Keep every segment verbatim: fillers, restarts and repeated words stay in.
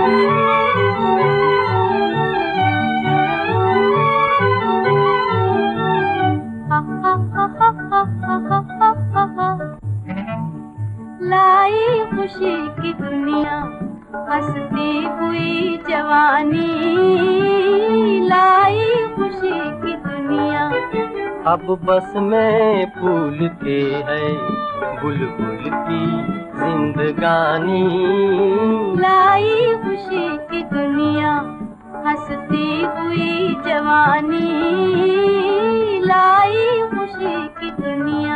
लाई खुशी की दुनिया, हंसती हुई जवानी, लाई खुशी की दुनिया। अब बस में फूल के है बुलबुल की जिंदगानी, लाई खुशी की दुनिया, हंसती हुई जवानी, लाई खुशी की दुनिया।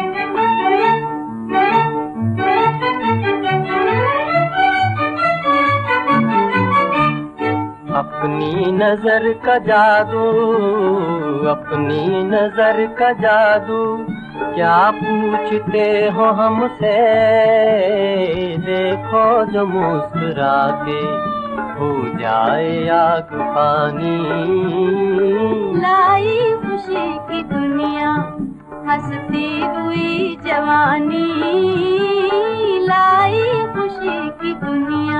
अपनी नजर का जादू, अपनी नजर का जादू, क्या पूछते हो हमसे, देखो जो मुस्कुरा के हो जाए आग पानी। लाई खुशी की दुनिया, हंसती हुई जवानी, लाई खुशी की दुनिया।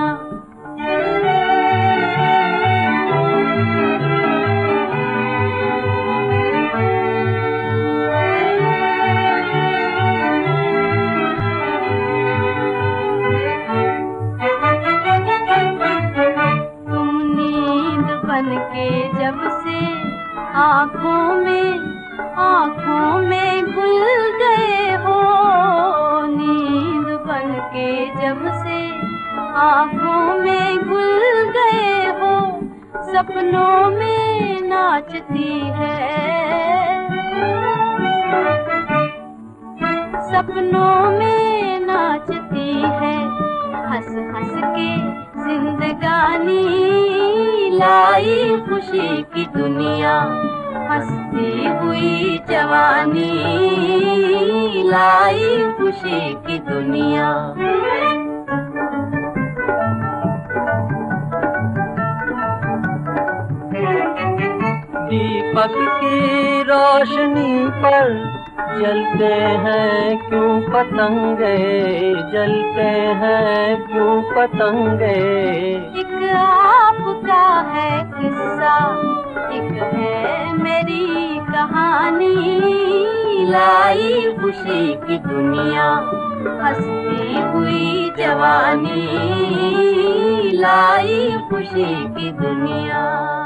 के जब से आँखों में आँखों में घुल गए हो, नींद बन के जब से आँखों में घुल गए हो, सपनों में नाचती है, सपनों में नाचती है, हंस हंस के जिंदगानी। लाई खुशी की दुनिया, हंसती हुई जवानी, लाई खुशी की दुनिया। दीपक की रोशनी पर जलते हैं क्यों पतंगे, जलते हैं क्यों पतंगे। एक आपका है किस्सा, एक है मेरी कहानी, लाई खुशी की दुनिया, हंसती हुई जवानी, लाई खुशी की दुनिया।